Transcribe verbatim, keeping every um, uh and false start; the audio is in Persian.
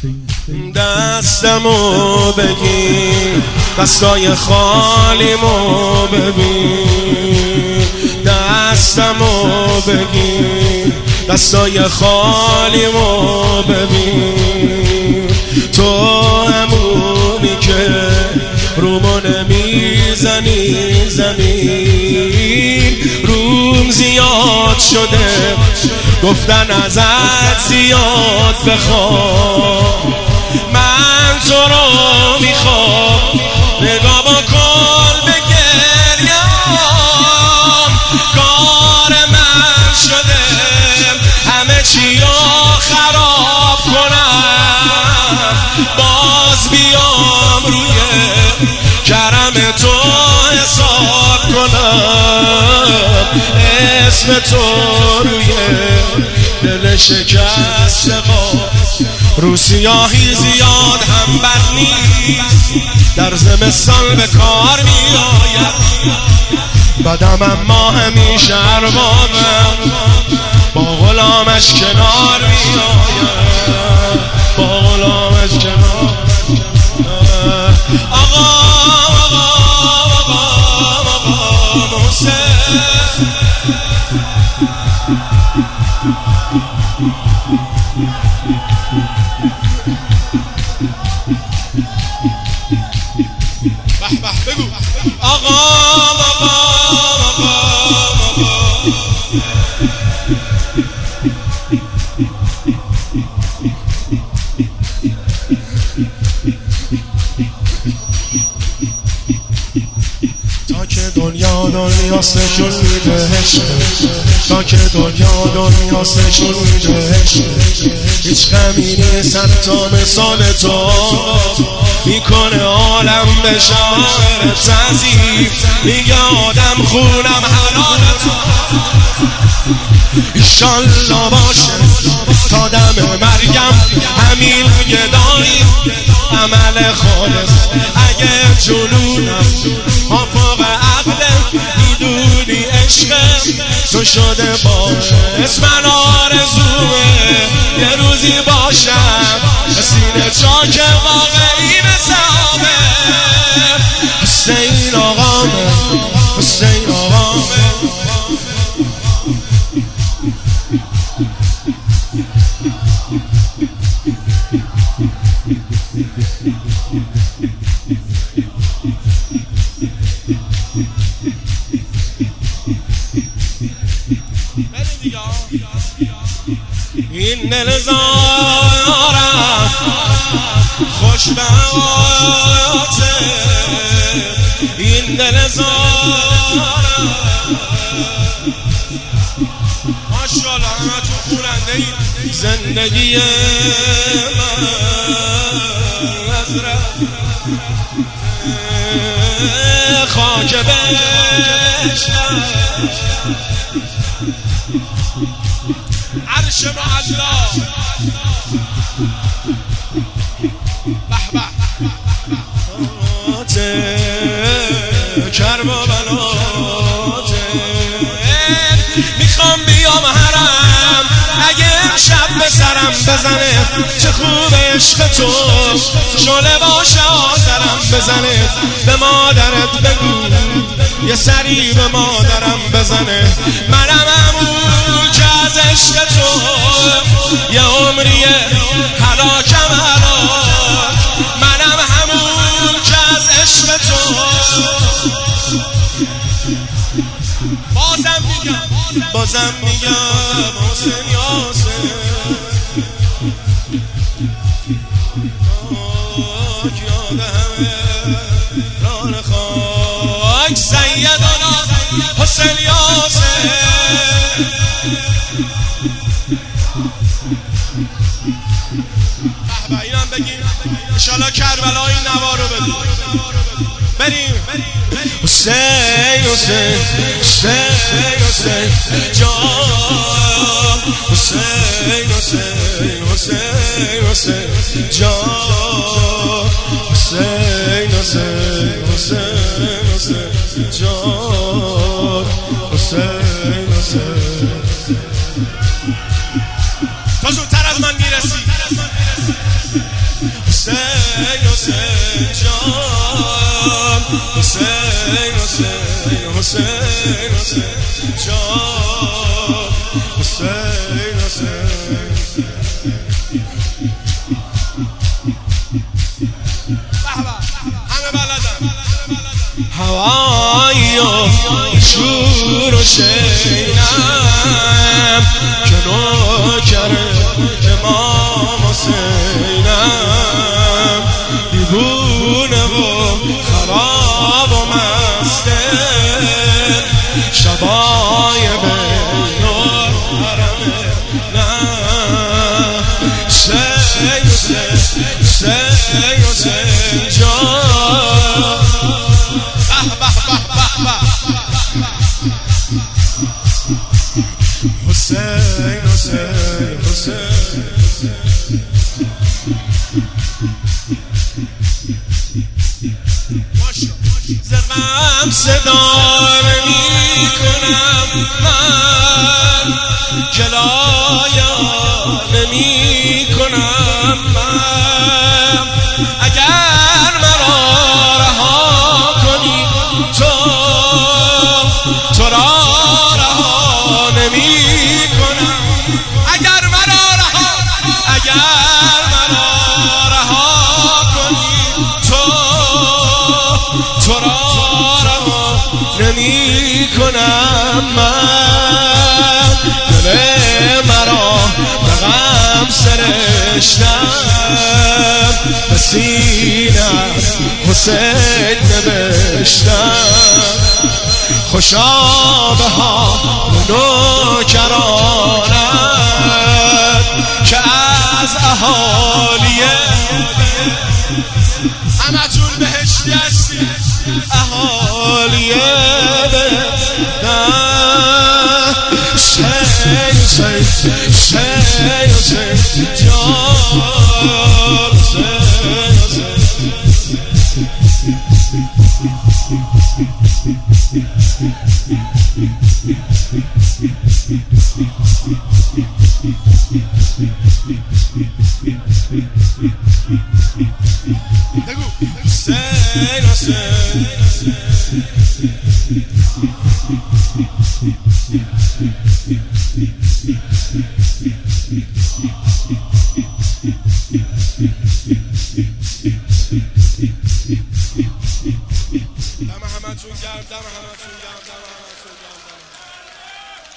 دستمو بگیر، دستای خالیمو ببین. دستمو بگیر، دستای خالیمو ببین. تو همونی که رومو نمیزنی زمین. روم زیاد شده گفتن ازت زیاد بخوام. من تو رو میخوام، نگاه بکن به گریه‌ام. کار من شده همه چی رو خراب کنم. باز بیام روی کرم تو حساب کنم. اسم تو روی دل شکسته ما. رو سیاهی زیاد هم بد نیست، در زمستان به کار می آید. بدم اما همیشه اربابم، با غلامش کنار می آید. با غلامش کنار. آقا آقا آقا آقا محسن. به به بگو آقا آقا آقا آقا. تا که دنیا دنیا سشون میده عشق، تا که دنیا دنیا سشون میده عشق. هیچ غمی نیست تا مثال تو میکنه عالم به شاعر تنظیم. میگه آدم خونم حلال تو. ایشالله باشه تا دم مرگم همین گدایی. عمل خالص اگه جنونم آفاق عقله، میدونی عشقم تو شده باعث من آرزوه یه روزی باشم سینه چاک واقعی مثابه. حسین آقامه، حسین آقامه. این دل زارم خوش به آیاته. این دل زارم ماشاءالله همه تو خورنده ای. زندگی من از خاک بشم. عرش معلا به به کرب و بناته. میخوام بیام حرم اگه امشب به سرم بزنه. چه خوب عشق تو شعله باشه آذرم بزنه. به مادرت بگو یه سری به مادرم بزنه. منم همون که از عشق تو یه عمریه هلاکم هلاک. منم همون که از عشق تو. بازم میگم بازم میگم حسین یاسین. خاک یاد همه ران خاک سیدنا حسین یاسین. به به اینم بگیم انشالله کربلای نوا رو بدیم. بریم حسین حسین حسین حسین جان. حسین حسین حسین حسین جان. حسین حسین حسین حسین جان. حسین حسین. تا زودتر از من میرسی. حسین حسین جان حسین حسین حسین حسین جان حسین حسین همه بلدن هوایی و شور و شینم که نوکر امام حسینم دیوونه و خراب و مسته شبای بین الحرم نه حسین حسین حسین حسین جان حسین حسین حسین زغم صدا نمی کنم من کلایا نمی کنم من اگر مرا رها کنی تو تو را رها نمی کنم اگر مرا رها اگر مرا رها کنی تو تو را رها نمی کنم من دل مرا به غم سرشتم به سینم حسین نوشتم خوشا به حال نوکرانت که از اهالی همتون بهشتی هستی اهالی حسین حسین حسین حسین جان حسین حسین بگو حسین حسین دم همتون گرم دم همتون گرم دم همتون